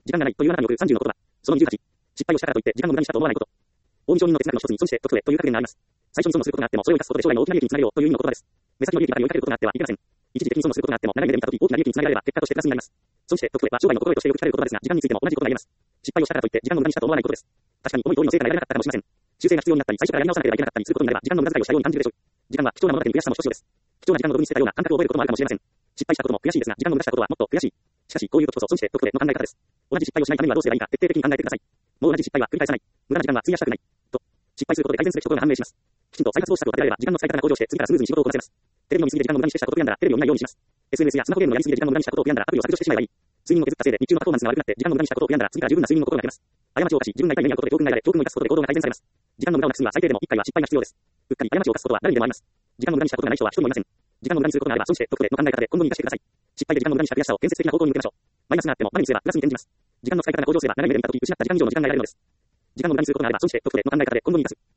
時間がないというあなたによく30のことだ。その28、失敗をしたからといって時間の無駄にしたと思わないこと。大見承認の哲学の一つに損して得でという格言があります。最初に損をすることがあっても、それを生かすことで将来の大きな利益につなげようという意味の言葉です。目先の利益ばかり追いかけることがあってはいけません。一時的に損をすることがあっても、長い目で見たとき大きな利益につなげられれば結果としてプラスになります。損して得は将来の心得としてよく聞かれる言葉ですが、時間についても同じことが言えます。失敗をしたからといって時間の無駄にしたと思わないことです。確かに思い通りの成果が得られなかったかもしれません。修正が必要になったり、最初からやり直さなければいけなかったりすることになれば、時間の無駄遣いをしたように感じるでしょう。時間は貴重なものだけに悔しさもひとしおです。貴重な時間の度に捨てたような感覚を覚えることもあるかもしれません。失敗したことも悔しいですが、時間の無駄したことはもっと悔しい。しかし、こういう時こそ損して得の考え方です。同じ失敗をしないためにはどうすればいいか、徹底的に考えてください。もう同じ失敗は繰り返さない。無駄な時間は費やしたくない。と、失敗することで改善すべきことが判明します。きちんと再発防止策を立てられれば、時間の使い方が向上して、次からスムーズに仕事をこなせます。テレビの見過ぎで時間の無駄にしてしたことを悔やんだら、テレビを見ないようにします。SNS やスマホゲームのやり過ぎで時間の無駄にしたことを悔やんだら、アプリを削除してしまえばいい。睡眠を削ったせいで日中のパフォーマンスが悪くなって時間の無駄にしたことを悔やんだら、次から十分な睡眠の心がけます。過ちを犯し、自分が痛い目に遭うことで教訓が得られ、教訓を生かすことで行動が改善されます。時間の無駄をなくすには最低でも1回は失敗が必要です。うっかり過ちを犯すことは誰にでもあります。時間の無駄にしたことがない人は一人もいません。時間の無駄にすることがあれば損して得での考え方で今後に生かしてください。失敗で時間の無駄にした悔しさを建設的な方向に向けましょう。マイナスがあっても前にすればプラスに転じます。時間の使い方が向上すれば長い目で見たとき失った時間以上の時間が得られるのです。時間の無駄にすることがあれば損して得での考え方で今後に生かす。